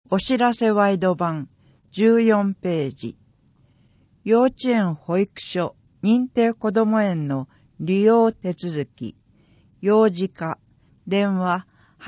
お知らせワイド版14ページ。幼稚園保育所認定こども園の利用手続き。幼児課電話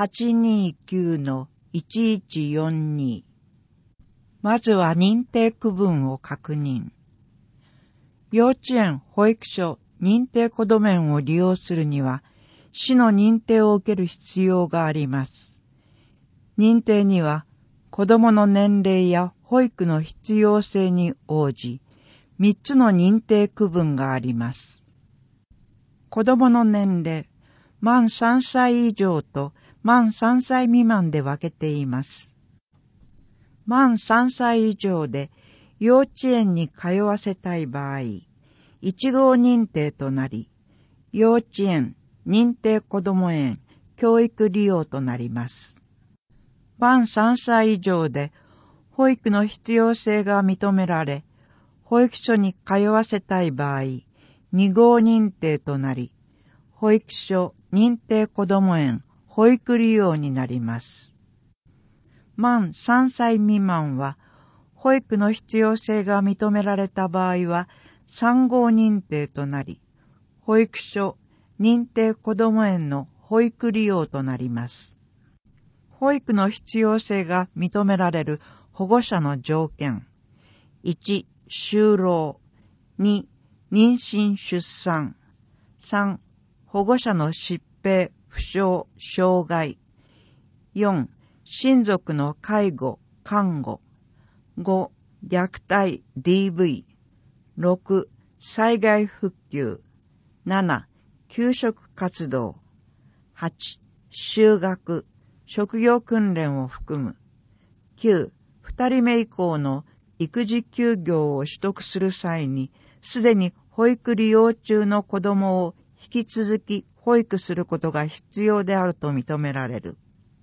829-1142。まずは認定区分を確認。幼稚園保育所認定こども園を利用するには、市の認定を受ける必要があります。認定には、子供の年齢や保育の必要性に応じ、3つの認定区分があります。子供の年齢、満3歳以上と満3歳未満で分けています。満3歳以上で幼稚園に通わせたい場合、1号認定となり、幼稚園、認定こども園、教育利用となります。満3歳以上で保育の必要性が認められ、保育所に通わせたい場合、2号認定となり、保育所、認定こども園、保育利用になります。満3歳未満は、保育の必要性が認められた場合は、3号認定となり、保育所、認定こども園の保育利用となります。保育の必要性が認められる保護者の条件。1、就労。2、妊娠出産。3、保護者の疾病、負傷、障害。4、親族の介護、看護。5、虐待、DV。6、災害復旧。7、給食活動。8、就学、職業訓練を含む。9、2人目以降の育児休業を取得する際に、すでに保育利用中の子供を引き続き保育することが必要であると認められる。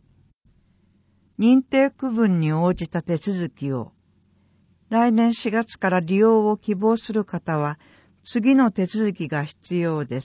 認定区分に応じた手続きを、来年4月から利用を希望する方は、次の手続きが必要です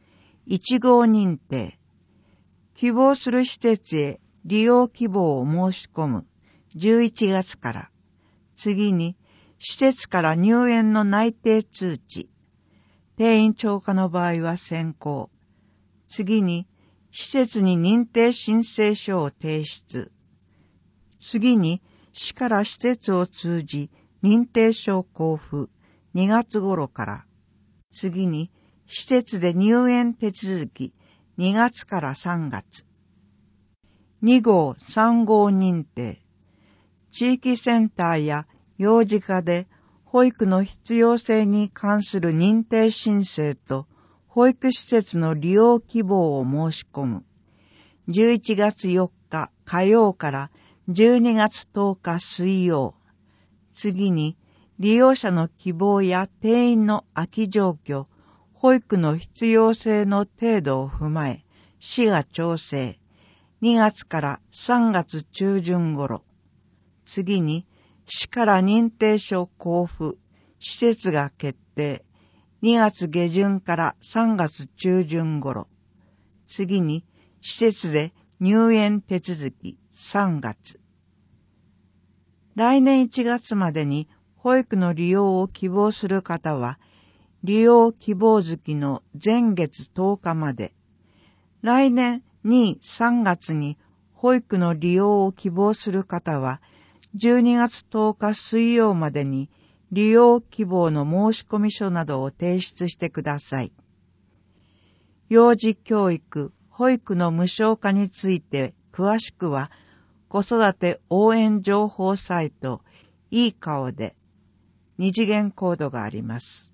。1号認定。希望する施設へ利用希望を申し込む。11月から。次に、施設から入園の内定通知。定員超過の場合は先行。次に、施設に認定申請書を提出。次に、市から施設を通じ、認定書交付。2月頃から。次に、施設で入園手続き。2月から3月。2号、3号認定。地域センターや幼児課で保育の必要性に関する認定申請と保育施設の利用希望を申し込む。11月4日火曜から12月10日水曜。次に、利用者の希望や定員の空き状況、保育の必要性の程度を踏まえ、市が調整。2月から3月中旬頃。次に、市から認定書交付、施設が決定。2月下旬から3月中旬頃。次に、施設で入園手続き、3月。来年1月までに保育の利用を希望する方は、利用希望月の前月10日まで、来年2、3月に保育の利用を希望する方は、12月10日水曜までに利用希望の申込書などを提出してください。幼児教育、保育の無償化について詳しくは、子育て応援情報サイト、いい顔で2次元コードがあります。